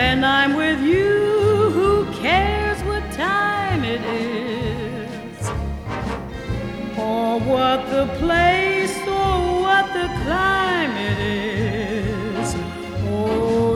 When I'm with you, who cares what time it is, or what the place, or what the climate is. Oh,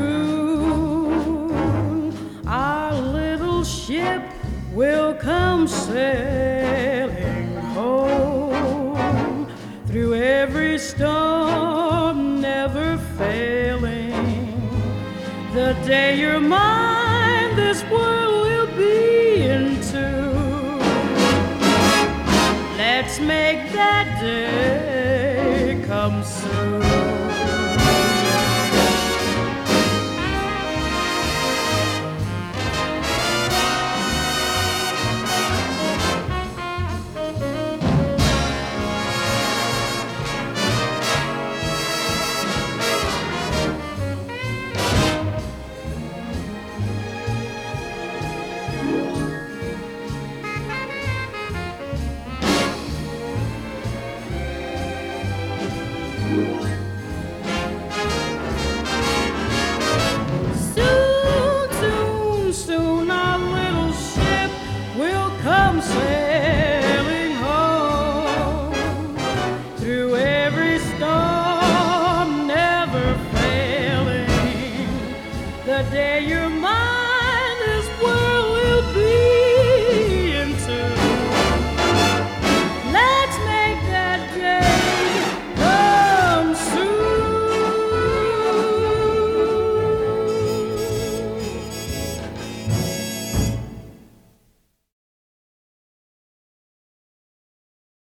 soon our little ship will come sailing home through every storm, never failing. The day you're mine, this world will be in tune. Let's make that day come soon. Soon our little ship will come sailing home through every storm, never failing. The day you're